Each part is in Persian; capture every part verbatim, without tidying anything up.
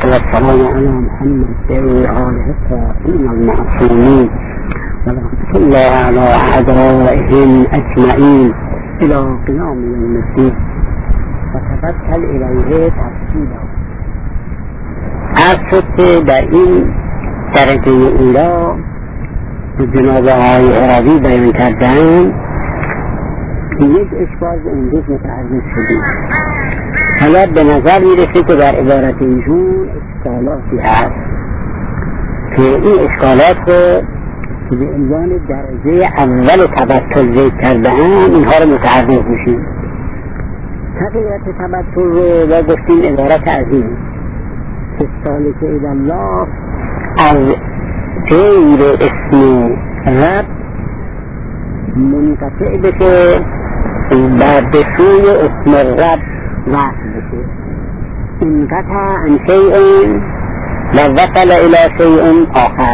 والسلام على محمد وآله الطاهرين المعصومين ورحمة الله على أعدائهم أجمعين إلى قيام يوم الدين وتوكل إليه تفصيلا. عرض شد در این درجه اولا جناب آقای عربی بیان کردن یک اشکال به امروز متعرض شدیم. حالا به نظر میرسه که در عبارت ایشون اشکالاتی هست که این اشکالات رو به عنوان درجه اول تبتل ذکر کرده هم اینها رو متعرض میشیم. حقیقت تبتل رو با گفتیم عبارت از این که سالک الله از غیر اسم رب منقطع بشه و به سوی اسم رب وصل بشه. انقطع عن شیء و وصل الى شیء آخر.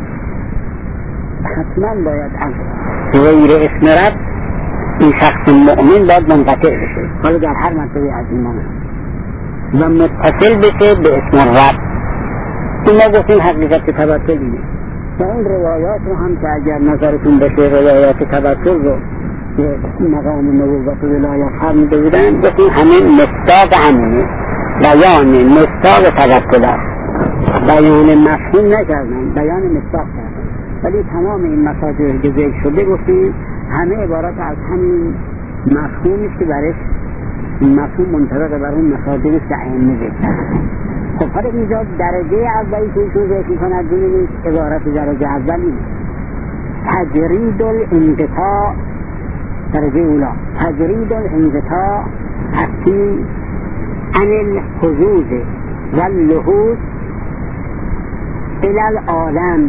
حتما باید از غیر اسم رب این شخص مؤمن باید منقطع بشه، حالا در هر مرتبه از ایمان و متصل بشه به اسم رب. این ما گفتیم حقیقت تبتل اینه و این روایات رو هم که اگر نظرتون بشه روایات تبتل رو که مقام نبوت و ولایت فرموده بودن گفتیم همین مصداق همینه، بیان مصداق تبتل است، بیان مفهوم نکردن، بیان مصداق کردن. ولی تمام این مساجر که ذکر شده گفتیم همه عبارت از همین مفهومی که برش مفهوم منطبق بر اون مساجری که ائمه ذکر کردن. خب حالا اینجا درجه اولی که ایشون ذکر می‌کند ببینید عبارت درجه اولی تجرید الانقطاع، درجه اولا تجرید الانقطاع حتی عن الحظوظ و اللحوظ الى العالم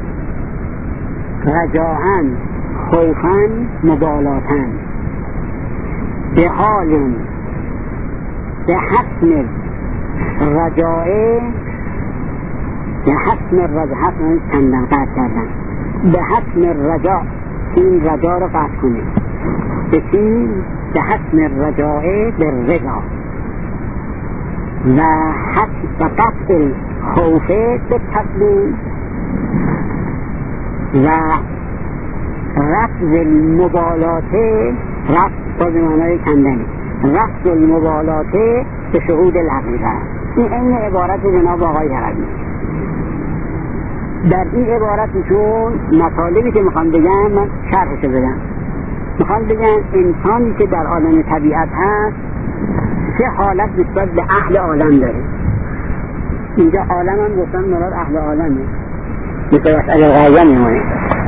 رجاعا خوفا مبالاتا به حال به حسن رجاعه به حسن الرجاء، حسن چندن قطع کردن، به حسن الرجاء این رجاء رو قطع کنید به چی؟ به حسن الرجاعه به رجاء و حسن و قطع خوفه به تسلیم و رفض المبالاته، رفض با معنای کندنی، رفض المبالاته به شهود الحقیقه. این این عبارت جناب آقای عربی. در این عبارتشون مطالبی که میخوان بگن من شرحش بدم. میخوان بگن انسانی که در عالم طبیعت هست چه حالت نسبت به اهل عالم داره. اینجا عالم هم گفتن مراد اهل عالمه، مثل مسئله غایه میمونه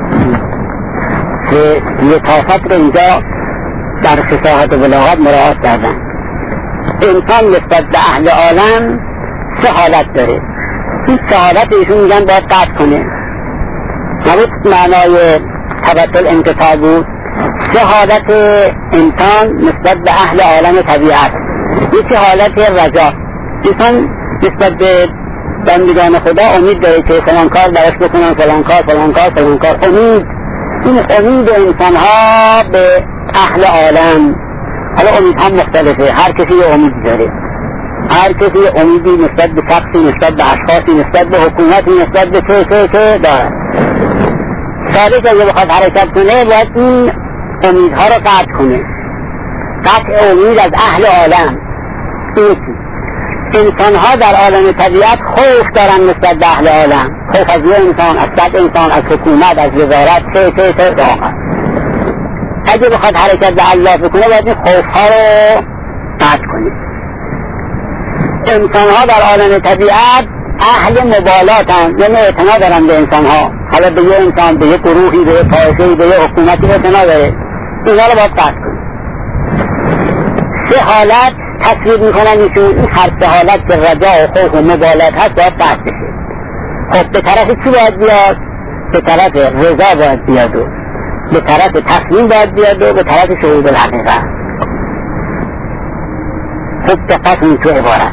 که لطافت رو اینجا در فصاحت و بلاغت مراعات کردن. انسان نسبت به اهل عالم سه حالت داره. این سه حالت ایشون میگن باید قطع کنه. نبود معنای تبتل انقطاع بود. سه حالت انسان نسبت به اهل عالم طبیعت. یکی حالت رجا، انسان نسبت به بندگان خدا امید داره که فلان کار براش بکنن، فلان کار فلان کار فلان کار. امید، این امید انسان ها به اهل عالم. حالا امید هم مختلفه، هر کسی یه امید داره، هر کسی امیدی نسبت به شخصی، نسبت به اشخاصی، نسبت به حکومتی، نسبت به چه چه چه داره. ساده که اگه بخواد حرکت کنه باید این امیدها رو قطع کنه. قطع امید از اهل عالم. یکی انسان ها در عالم طبیعت خوف دارن نسبت به اهل عالم، خوف از یه انسان، از صد انسان، از حکومت، از وزارت، چه چه چه داره. اگه بخواد حرکت به الله بکنه باید این خوفها رو قطع کنه. انسان ها در عالم طبیعت اهل مبالاتن، یعنی اعتنا دارن به انسان ها. حالا به یه انسان، به یه گروهی، به یه طایفه‌ای، به یه حکومتی اعتنا داره، اینا رو باید قطع کنه. سه حالت تصویر میکنن ایشون، این هر سه حالت که رجا و خوف و مبالات هست باید قطع بشه. خب به طرف چی باید بیاد؟ به طرف رضا باید بیاد و به طرف تسلیم باید بیاد و به طرف شهود الحقیقه. خب دقت این تو عبارت.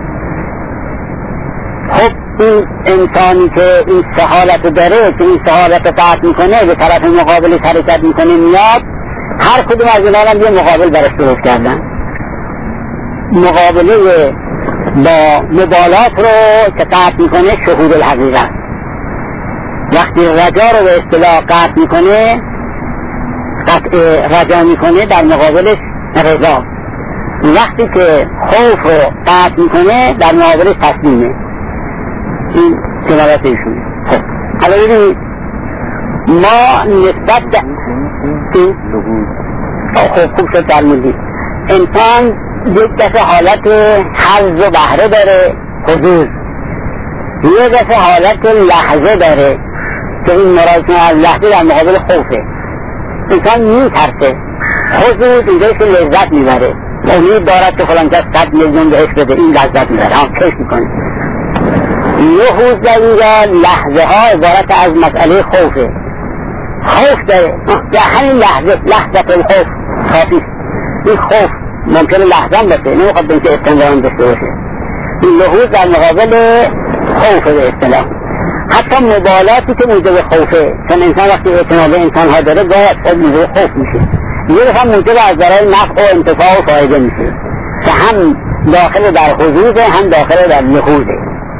خب این انسانی که این سه حالت داره که این سه حالت قطع میکنه به طرف مقابل حرکت میکنه میاد، هر کدوم از اینا هم یه مقابل برش درست کردن. مقابله با مبالات رو که قطع میکنه شهود الحقیقت. وقتی رجا رو به اصطلاح قطع میکنه، قطع رجا میکنه، در مقابلش رضا. وقتی که خوف رو قطع میکنه در مقابلش تسلیمه. این جملات ایشونه. خب حالا ببینید ما نسبت به خب خوب شد فرمودید. انسان یک دفعه حالت حظ و بهره داره، حضور. یک دفعه حالت لحظه داره که این مراد از لحظه در مقابل خوفه. انسان میترسه. حضور اینجایی که لذت میبره، امید دارد که فلان کس صد میلیون بهش بده، این لذت میبره، هم کش میکنه. یهوز در اینجا لحظه ها عبارت از مسئله خوفه. خوف داره در همین لحظه، لحظه الخوف کافی. این خوف ممکنه لحظه هم باشه، نمیخواد به اینکه استمرار داشته باشه. این لحوظ در مقابل خوفه به اصطلاح. حتی مبالاتی که موجب خوفه، چون انسان وقتی اعتماد انسان ها داره گاهی خود موجب خوف میشه، یه دفعه موجب از برای نفع و انتفاع و فایده میشه که هم داخل در حضوره هم داخل در لحوظه.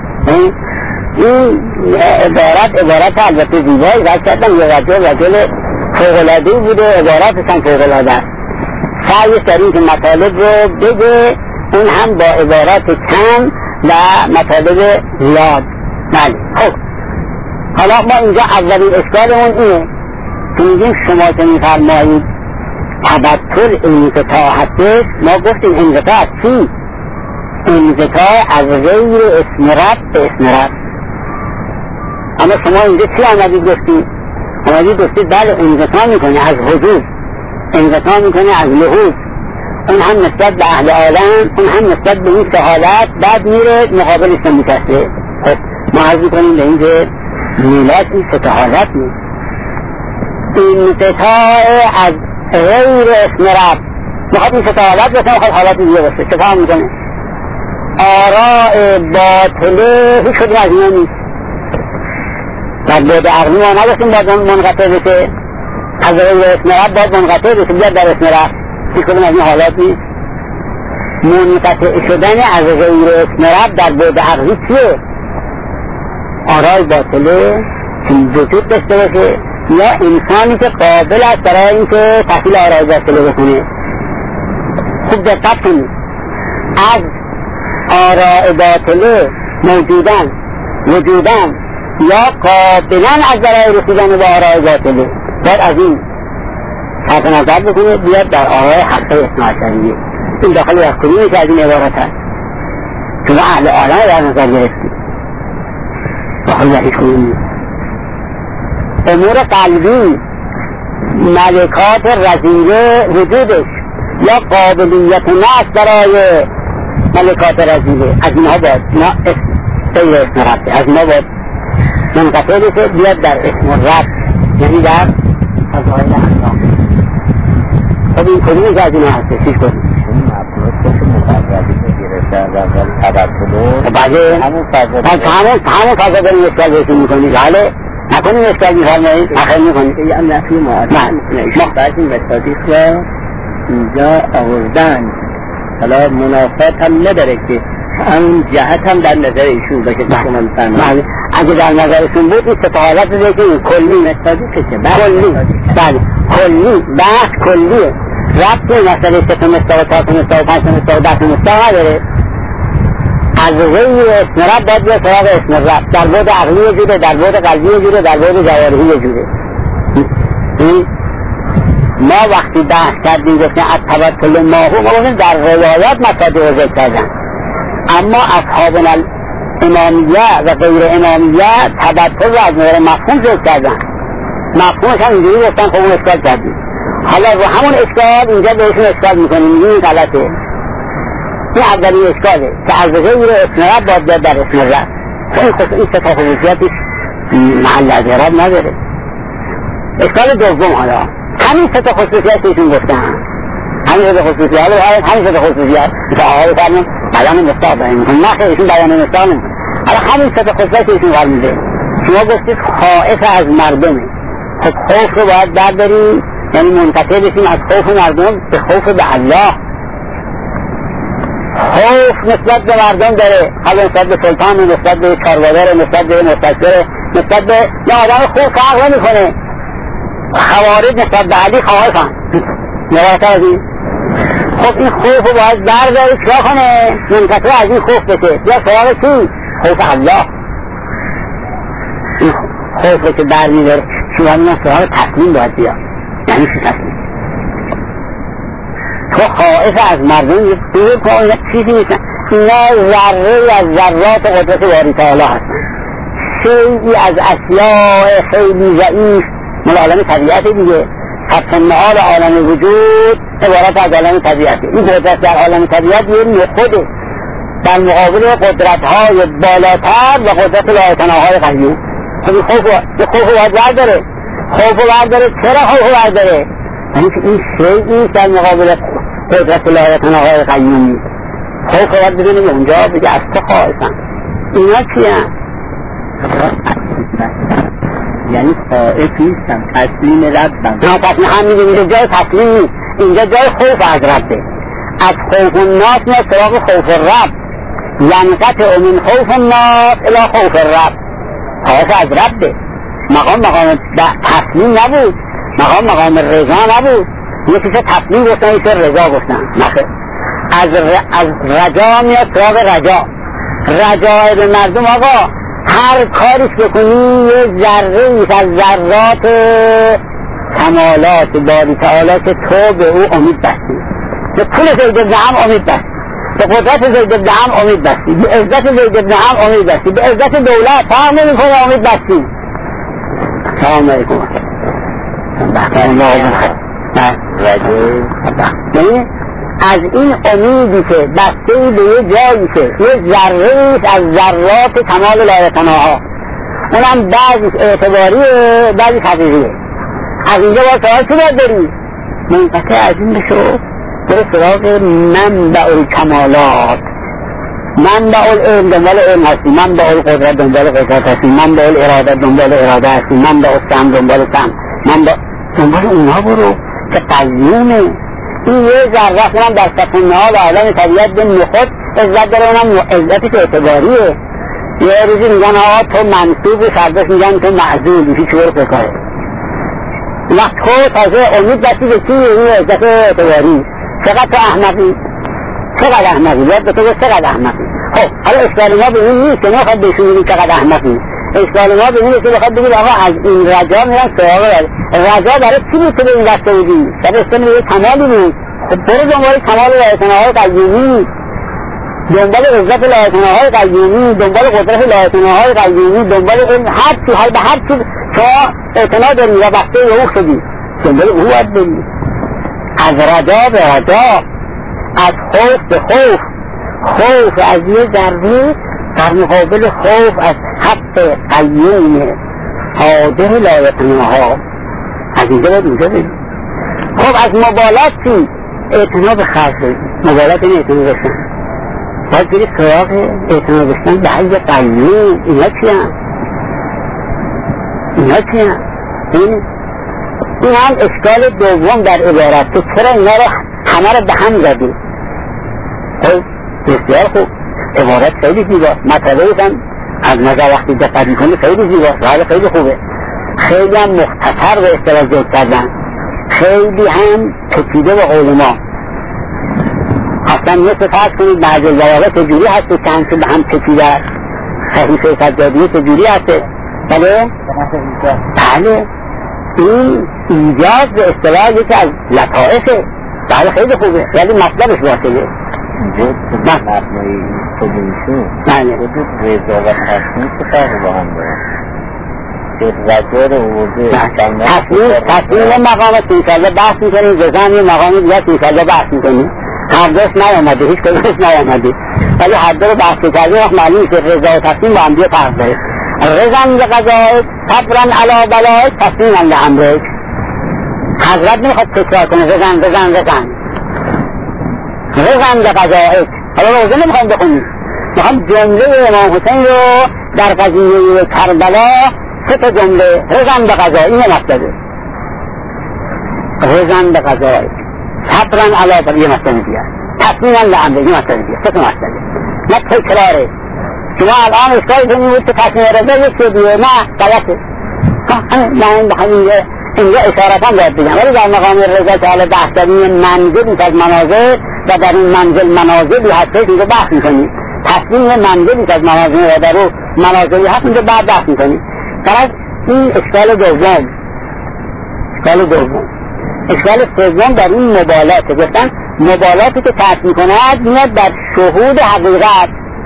این عبارت عبارت البته زیبایی رد کردم. یه رجل رجل فوق‌العاده‌ای بوده، عبارتش هم فوق‌العاده است. سعیش در این که مطالب رو بگه، اون هم با عبارات کم و مطالب زیاد. بله خب حالا ما اینجا اولین اشکالمون اینه که میگیم شما که میفرمایید تبطل انقطاع هستش، ما گفتیم انقطاع از چی؟ انقطاع از غیر اسم رب به اسم رب. اما شما اینجا چی آمدید گفتید؟ آمدید گفتید بله انقطاع میکنه از حضور، انقطاع میکنه از لحوظ. اون هم نسبت به اهل عالم، اون هم نسبت به این سه حالت، بعد میره مقابلش رو میکسته. خب ما عرض میکنیم به این که میلاد این سه حالت نیست. انقطاع از غیر اسم رب میخواد این سه حالت بسه، میخواد حالت دیگه بسه. چه فهم میکنه؟ آراء باطله هیچ کدوم از اینا نیست. در بعد عقلی ما نگفتیم باید منقطع بشه، از غیر اسم رب باید منقطع بشه، بیاد در اسم رب. هیچ کدوم از این حالات نیست. منقطع شدن از غیر اسم رب در بعد عقلی چیه؟ آراء باطله که وجود داشته باشه یا انسانی که قابل است برای اینکه تحصیل آراء باطله بکنه. خوب دقت کنید، از آراء باطله موجودن، وجودن یا قابلن از برای رسیدن به آراء باطله، باید از این صرف نظر بکنه بیاد در آراء حقه اثناعشریه. این داخل از کدومی که از این عبارت هست چون اهل عالم در نظر گرفتی داخل از هیچ کدومی. امور قلبی، ملکات رذیله وجودش یا قابلیت نفس برای ملکات رذیله، از اینها باید اینا غیر اسم رب، از اینها باید منقطع بشه بیاد در اسم رب، یعنی در فضایل اخلاق. خب این کدومی که از اینها هسته چیز کنیم؟ اون مبنات که مقربی میگیرشن و اول تبطلون بعده همون فضا داریم اشکال بهشون میکنید. بله نکنیم اشکال میفرمایید اخیر میکنید یه هم نفی معادل میکنه. بعضی مصادیق را اینجا آوردن، حالا منافات هم نداره که همون جهت هم در نظر ایشون باشه که شما میفرمایید. اگه در نظرشون بود این سفاحالت بده که کلی مصادیقه که کلی بله کلی بحث کلیه، ربط مسئله سه مستوى چهار مستوى پنج مستوى ده مستوى نداره. از غیر اسم رب باید بیاد سراغ اسم رب. در بعد عقلی یه جوره، در بعد قلبی یه جوره، در بعد جوارحی یه جوره. ما وقتی بحث کردیم گفتیم از تبطل ماهو، ما گفتیم در روایات مصادیق رو ذکر کردن، اما اصحاب امامیه و غیر امامیه تبطل رو از نظر مفهوم ذکر کردن. مفهومش هم اینجوری گفتن خب اون اشکال کردیم. حالا رو همون اشکال اینجا بهشون اشکال میکنیم، میگیم این غلطه. این اولی اشکاله که از غیر اسم رب باید بیاد در اسم رب. این خصوص این ستا خصوصیتش محل اعتراض نداره. اشکال دوم حالا همین ستا خصوصیت ایشون گفتن، همین ستا خصوصیت همین ستا خصوصیت که آقای فرمون بیان مستاق باید میکنه، نه خیلی ایشون بیان مستاق نمیکنه. حالا همین ستا خصوصیت ایشون فرمونده. شما گفتید خائف از مردمه، خب خوف رو باید برداریم، یعنی منتقل بشیم از خوف مردم به خوف به الله. خوف نسبت به مردم داره، حالا نسبت به سلطان، نسبت به کاروادار، نسبت به مستشار، نسبت به یه آدم خوب فرق نمی کنه. خوارج نسبت به علی خواهشان نوارتر از این. خب این خوف رو باید برداری چرا کنه؟ منتقل از این خوف بشه یا سراغ چی؟ خوف الله. این خوف رو که برمی داره شما میان سراغ تسلیم باید بیا. یعنی چی تسلیم؟ تو خواهش از مردم یه دور کن یک چیزی نیستن، اینا ذره از ذرات قدرت باری تعالی هستن، شیعی از اشیاء خیلی ضعیف مال عالم طبیعت دیگه. حتی نهار عالم وجود عبارت از عالم طبیعته. این قدرت در عالم طبیعت یه نخوده در مقابل قدرت‌های بالاتر و قدرت لایتناهای قیوم. خب این خوف خوف باید برداره، خوف برداره. چرا خوف برداره؟ یعنی که این شیعی در مقابل قدرت لایتناهای قیوم. خوف باید بدونیم اونجا بگه از تو خواهشم. اینا چی هم؟ یعنی خائف نیستم، تسلیم ربم. نه تسلیم هم میگه اینجا جای تسلیم نیست، اینجا جای خوف از ربه. از خوف الناس نه سراغ خوف الرب، یعنی قطع من خوف الناس الى خوف الرب. خواهش از ربه. مقام مقام تسلیم نبود، مقام مقام رضا نبود. یکی که تسلیم گفتن یکی رضا گفتن. نخیر، از, ر... از رجا میاد سراغ رجا. رجا به مردم آقا هر کاریش بکنی یه ذره ایش از ذرات کمالات باری تعالی که تو به او امید بستی، به پول زید ابن عم امید بستی، به قدرت زید ابن عم امید بستی، به عزت زید ابن عم امید بستی، به عزت دولت فرق نمی کنه امید بستی. سلام علیکم. یعنی از این امیدی که بسته به یه جایی که یه ذره از ذرات کمال لایتناها، اونم بعضیش اعتباریه بعضیش حقیقیه. از اینجا باید سوال چی باید داری؟ منقطع از این بشو برو سراغ منبع الکمالات. منبع العلم دنبال علم هستی، منبع القدرت دنبال قدرت هستی، منبع الاراده دنبال اراده هستی، منبع السمع دنبال سمع، منبع دنبال اونها برو که قیومه. این یه ذره اونم در سکونه ها و عالم طبیعت به نخود عزت داره، اونم عزتی که اعتباریه. یه روزی میگن آقا تو منصوب، فرداش میگن تو معزول، یکی چور بکاره. وقت خود تازه امید بستی به چی؟ این عزت اعتباری. چقدر تو احمقی؟ چقدر احمقی؟ یاد به تو گفت چقدر احمقی. خب حالا اشکال ما به این نیست که نخواد بهشون بگید چقدر احمقی. اشکال ما به اینه که بخواد بگید آقا از این رجا میرن سراغ رجا برای چی بود تو به این دسته بودی؟ در استن یه کمالی بود. خب برو دنبال کمال لایتناهای قیومی، دنبال عزت لایتناهای قیومی، دنبال قدرت لایتناهای قیومی، دنبال اون هر چی، حال به هر چی شما اعتنا داری و بسته او شدی دنبال او باید بری. از رجا به رجا، از خوف به خوف. خوف از یه ذره در مقابل خوف از حق قیوم قادر لایتناها. از اینجا باید اینجا بری. خب از مبالات چی؟ اعتنا به خرج. مبالات این اعتنا بشن باید بری سراغ اعتنا بشن به حج قیوم. اینا چی هم؟ اینا چی هم؟ این این هم اشکال دوم در عبارت که چرا اینا رو همه رو به هم زدی. خب بسیار خوب، عبارت خیلی زیباست، مطلبه هم از نظر وقتی دقت میکنی خیلی زیباست، حال خیلی خوبه، خیلی هم مختصر به اصطلاح ذکر کردن، خیلی هم تکیده به قول ما. اصلا مثل فرض کنید بعض الجوابات چجوری هسته که همچون به هم تکیده صحیفه سجادیه چجوری هسته. بله؟ بله این ایجاز به اصطلاح یکی از لطائفه. بله خیلی خوبه ولی مطلبش باطله. اینجا تو مبنای خودشون خودت رضا و تصمیم که فرق با هم دارن که رضا رو ورده تصمیم مقام سیسازه بحث میکنیم، رضا هم یه مقامی دیگه سیسازه بحث میکنیم، هر دوست نیامده، هیچ کدومش نیامده، ولی هر دو رو بحث کرده وقت معلوم که رضا و تصمیم با هم دیگه فرق داره. رضا لقضائک صبرا علی بلائک تصمیما لامرک. حضرت نمیخواد تکرار کنه رضا رضا رضا رضا لقضائک. حالا روزه نمیخوام بخونیم، میخوام جمله امام حسین رو در قضیه کربلا سه تا جمله رضا بقضا این مطلبه. رضا بقضائک صبرا علی بلائک یه مطلب دیگه تصمیم هم لعن بگی مسئله دیگه سه مسئله نه تکراره شما الان اشکال کنی بود که تصمیم رضا یک چه دیگه نه غلطه نه این به همین اینجا اشارت هم باید بگم ولی در مقام رضا که حالا بحث داریم منزل از منازل و در این منزل منازلی هستش اینجا بحث میکنیم تصمیم منزلی از منازل و در اون منازلی هست اینجا بعد بحث میکنیم فقط این اشکال دوم اشکال دوم اشکال سوم در این مبالات گفتن مبالاتی که ترک میکند میاد در شهود حقیقت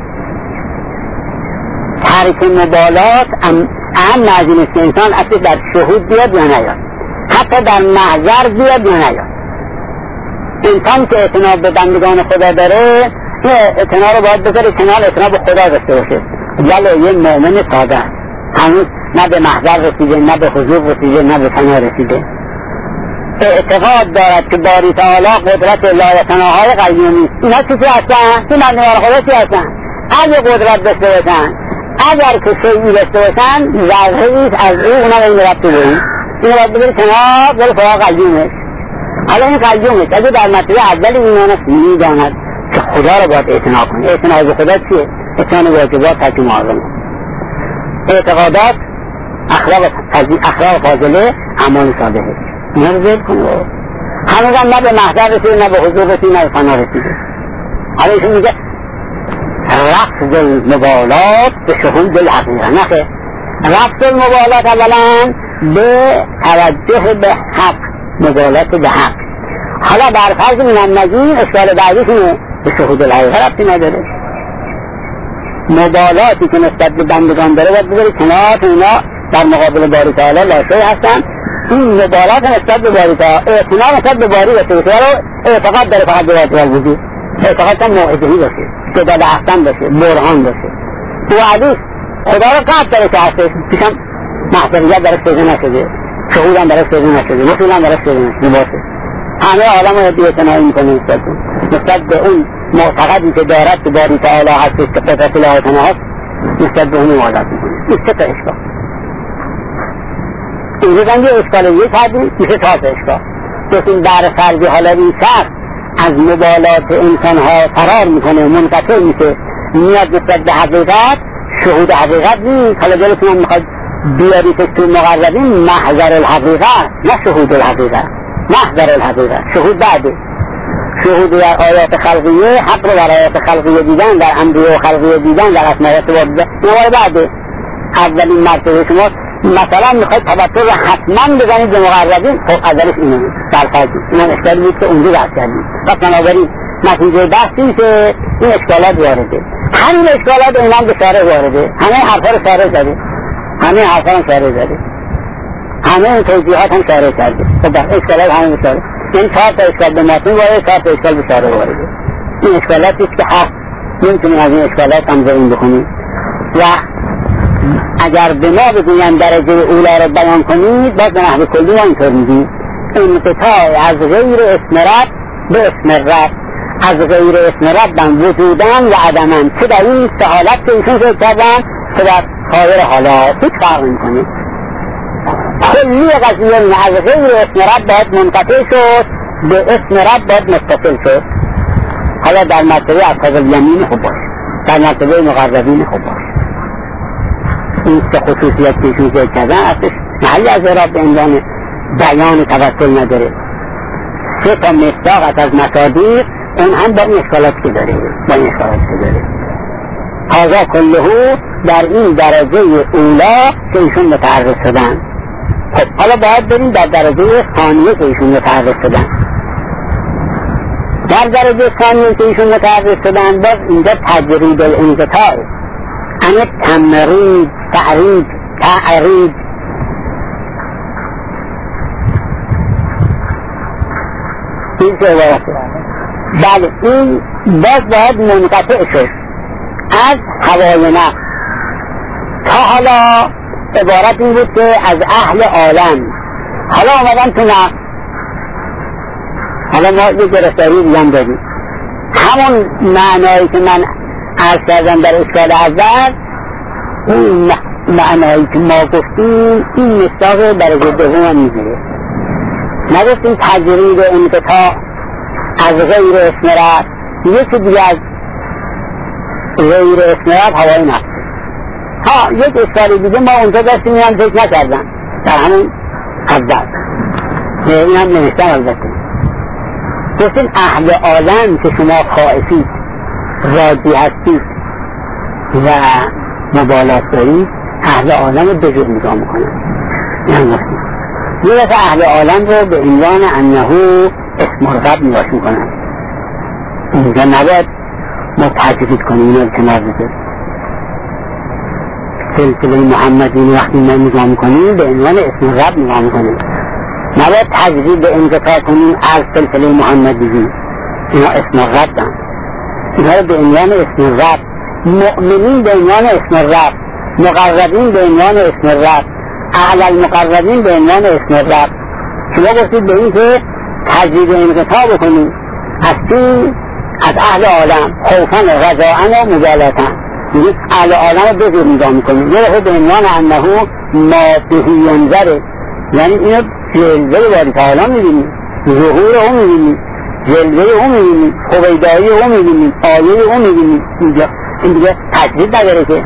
ترک مبالات اهم نازی نیست که انسان اصلی در شهود بیاد یا نیاد حتی در محضر بیاد یا نیاد انسان که اعتناب به بندگان خدا داره اعتناب رو باید بذاره کنار اعتناب به خدا داشته باشه ولی یه مؤمن ساده هنوز نه به محضر رسیده نه به حضور رسیده نه به فنا رسیده اعتقاد دارد که باری تعالی قدرت لایتناهای قیومی اینا چیزی هستن؟ این بندگان خدا چی هستن؟ اگه قدرت داشته باشن اگر که شیعی داشته باشن ذره‌ای از او اونا به این ربطه داریم این باید بذاری کنار بره فراغ قیومش حالا این قیومش اگه در مطلب اول ایمانش میداند که خدا رو باید اعتنا کنه اعتنا به خدا چیه؟ اعتنا به واجبات ترک محرمات اعتقادات اخلاق اخلاق فاضله اعمال صالحه اینا رو ذکر کنه هنوز هم نه به محضر رسیده نه به حضور رسیده نه به فنا رسیده حالا ایشون میگه رفض المبالات به شهود الحقیقه نخه رفض المبالات اولا به توجه به حق مبالات به حق حالا برفرض من نگیم اشکال بعدیشونه به شهود الحقیقه رفتی نداره مبالاتی که نسبت به بندگان داره باید بذاری کنار که اینا در مقابل باری تعالی لاشوی هستن این مبالات نسبت به باری تعالی اعتنا نسبت به باری بسید رو اعتقاد داره فقط به باری تعالی وجود اعتقاد هم موعظهی باشه جدال احسن باشه برهان باشه تو حدیث خدا رو قطع داره که هستش پیشم محضریت داره سیده نشده شهود هم داره سیده نشده وصول هم داره سیده نشده باشه همه عالم رو بیعتنایی میکنه نسبت نسبت به اون معتقدی که دارد که باری تعالی هستش که قدرت لایتنه هست نسبت به اون عادت میکنه این سه تا اشکال این روزن یه اشکال یک حدی میشه تا تا اشکال بسیم بر فرضی حالا این شخص از مبالات انسان ها فرار میکنه منقطع میشه میاد نسبت به حقیقت شهود حقیقت نیست حالا جلوتون هم میخواد بیاریش تو مقربین محضر الحقیقت نه شهود الحقیقت محضر الحقیقت شهود بعده شهود در آیات خلقیه حق رو در آیات خلقیه دیدن در انبیاء خلقیه دیدن در اسماء و صفات نوار بعده اولین مرتبه شما مثلا میخواید توتر رو حتما بزنید به مقربین خب اولش اینه برفرضی اینم اشکالی بود که اونجا بحث کردیم پس بنابراین نتیجه بحثی که این اشکالات وارده همین اشکالات اینم به شارع وارده همه حرفا رو شارع زده همه حرفا رو شارع زده همه این توضیحات هم شارع کرده خب در اشکالات همه به شارع این چهار تا اشکال به متن وارده چهار تا اشکال به شارع وارده این اشکالاتی است که حق نمیتونیم از این اشکالات هم زمین بکنیم و اگر به ما بگویم درجه اولا رو بیان کنید باز به نحو کلی ما اینطور میگیم انقطاع از غیر اسم رب به اسم رب از غیر اسم رب وجودن و عدمن چه در این سه حالت که ایشون فکر کردن که در خایر حالات هیچ فرق میکنه کلی قضیه از غیر اسم رب باید منقطع شد به اسم رب باید متصل شد حالا در مرتبه اصحاب الیمین خوب باش در مرتبه مقربین خوب باش این سه خصوصیت که ایشون ذکر کردن اصلش محلی از اعراب به عنوان بیان توسل نداره سه تا مصداق از مصادیق اون هم با این اشکالات که داره با این اشکالات که داره هذا کله در این درجه اولا که ایشون متعرض شدن خب حالا باید بریم در درجه ثانیه که ایشون متعرض شدن در درجه ثانیه که ایشون متعرض شدن باز اینجا تجرید الانقطاع انا تمرید تعرید تعرید این که عبارته بله این باز باید منقطع شد از هوای نفس تا حالا عبارت این بود که از اهل عالم حالا آمدن تو نفس حالا ما یه گرفتاری دیگم داریم همون معنایی که من عرض کردم در اشکال اول این معنایی که ما گفتیم این مصداق درجه دوم هم میگیره نگفتیم تجرید انقطاع از غیر اسم رب یکی دیگه از غیر اسم رب هوای نفس. ها یک اشکال دیگه ما اونجا داشتیم این هم فکر نکردن در همون اول این هم نوشتم البته گفتیم اهل عالم که شما خائفید راضی هستید و مبالات دارید اهل عالم رو به جور نگاه میکنن. این هم گفتیم یه دفعه اهل عالم رو به عنوان انه اسم رب نگاه میکنن. اینجا نباید ما تجدید کنیم اینو کنار بذاریم. سلسله محمدی وقتی ما نگاه میکنیم به عنوان اسم رب نگاه میکنیم، نباید تجدید به انقطاع کنیم از سلسله محمدی. اینا اسم رب دن، اینا به عنوان اسم رب، مؤمنین به عنوان اسم رب، مقربین به عنوان اسم رب، اعلی المقربین به عنوان اسم رب. شما گفتید به این که تجدید انقطاع بکنیم از چی؟ از اهل عالم خوفاً و رجاءً و مبالاتاً. میگه اهل عالم رو بزرگ نگاه میکنیم یه دفعه به عنوان انه ما بهی ینظره، یعنی اینو جلوه باری تعالی میبینیم، ظهور او میبینیم، جلوه او میبینیم، خویدایی او میبینیم، آیه او میبینیم. اینجا این دیگه تجدید نداره که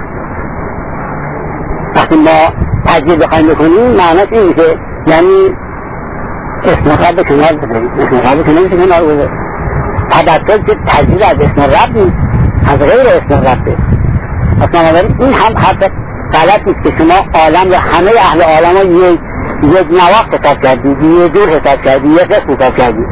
وقتی ما تجدید بخوایم بکنیم معناش این میشه یعنی اسم رب به کنار بذاریم، اسم رب کنار میشه کنار بذاریم. تبدل که تجدید از اسم رب نیست، از غیر اسم ربه. اصلا این هم حرف غلط نیست که شما عالم رو همه اهل عالم رو یک یک نواق حساب کردید، یک جور حساب کردید، یک اسم حساب کردید.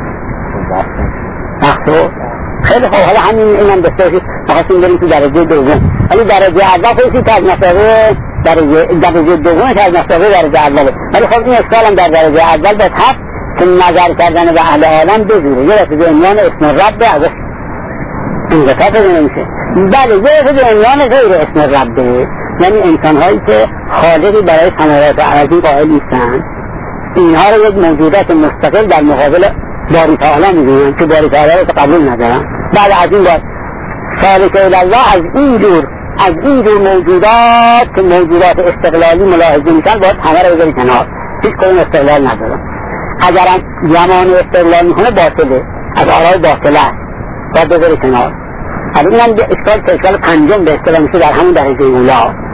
مخصوص خیلی خوب. حالا همین این هم بسیاری مخواستیم بریم تو درجه دوم، ولی درجه اول خودشی که از مسابقه درجه دوم که از مسابقه درجه اوله، ولی خب این اشکال هم در درجه اول باید هست که نظر کردن به اهل عالم بجوره یه رسید عنوان اسم رب ازش انقطاع پیدا نمیشه. بله یه رسید عنوان غیر اسم رب، یعنی انسان هایی که خالقی برای سماوات و ارضی قائل نیستند، اینها رو یک موجودات مستقل در مقابل باری تعالی می‌بینن که باری تعالی رو قبول ندارن. بعد از این بار سالک الله از این جور از این جور موجودات که موجودات استقلالی ملاحظه میشن باید همه رو بذاری کنار، هیچ کدوم استقلال ندارن. اگرم زمان استقلال میکنه باطله، از آرای باطله است، باید بذاری کنار. حالا این هم اشکال که اشکال پنجم به اصطلاح میشه در همون درجه اولا.